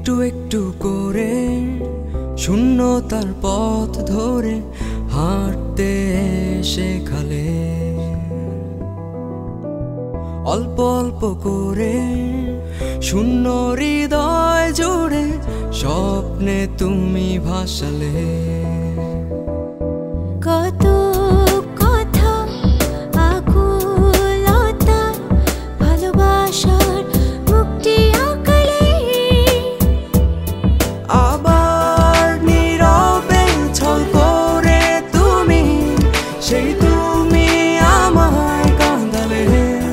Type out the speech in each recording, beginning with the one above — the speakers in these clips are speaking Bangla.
একটু একটু করে শূন্যতার পথ ধরে হাঁটতে শেখালে, অল্প অল্প করে শূন্য হৃদয় জুড়ে স্বপ্নে তুমি ভাসালে। কত কথা আকুলতা ভালোবাসার মুক্তি আঁকলে, আবার নীরবে ছল করে তুমি, সেই তুমি আমায় কাঁদালে।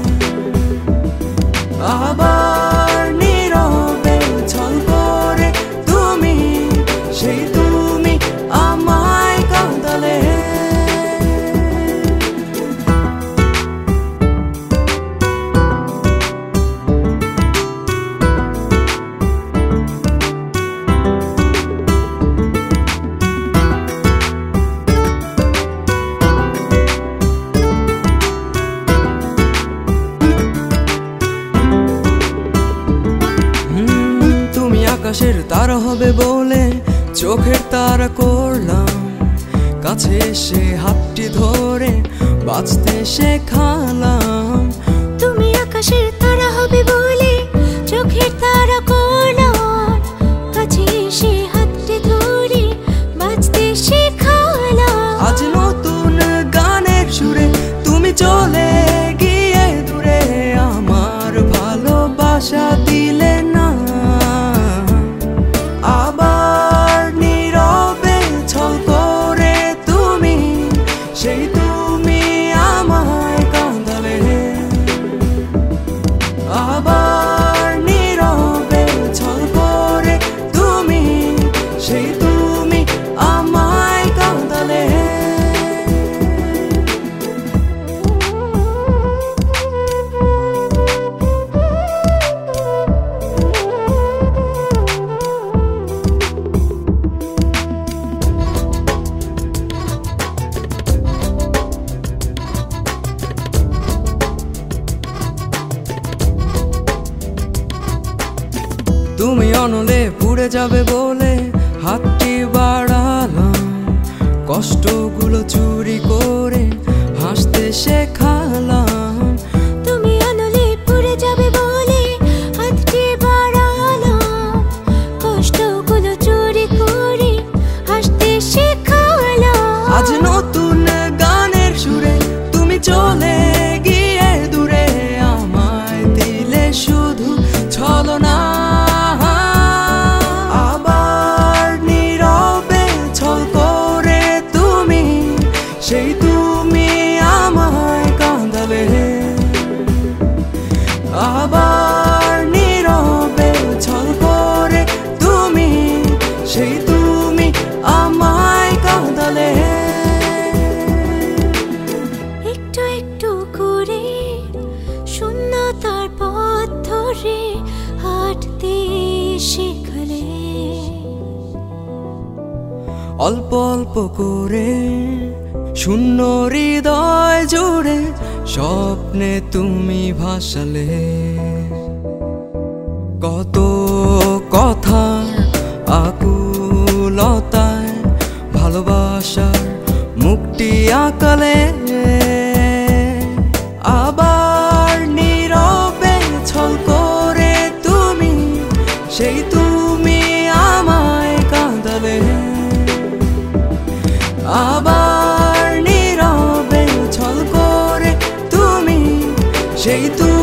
আবার নীরবে ছল করে তুমি, সেই তুমি আমায় কাঁদালে। আকাশের তারা হবে বলে চোখের তারা করলাম, কাছে এসে হাতটি ধরে বাঁচতে শেখালাম। তুমি আকাশের তারা হবে বলে চোখের তারা করলাম, কাছে এসে হাতটি ধরে বাঁচতে শেখালাম। আজ নতুন গানের সুরে তুমি চলে গিয়ে দূরে, আমার ভালোবাসা দিলে না। আবার নীরবে ছল করে তুমি, সেই তুমি আমায় কাঁদালে। আবার নীরবে ছল করে তুমি, সেই তুমি আমায় কাঁদালে। তুমি অনলে পুড়ে যাবে বলে হাতটি বাড়ালাম, কষ্টগুলো চুরি করে হাসতে শেখালাম। তুমি অনলে পুড়ে যাবে বলে হাতটি বাড়ালাম, কষ্টগুলো চুরি করে হাসতে শেখালাম। আজ নতুন গানের সুরে তুমি চলে গিয়ে দূরে, আমায় দিলে শুধু ছলনা। সেই তুমি আমায় কাঁদালে। আবার নীরবে ছল করে তুমি, সেই তুমি আমায় কাঁদালে। একটু একটু করে শূন্যতার পথ ধরে হাঁটতে শেখালে, অল্প অল্প করে শূন্য হৃদয় জুড়ে স্বপ্নে তুমি ভাসালে। কত কথার আকুলতায় ভালোবাসার মুক্তি আঁকালে। আবার নীরবে ছল করে তুমি, সেই তুমি আমায় কাঁদালে। আবার নীরবে ছল করে তুমি, সেই তুমি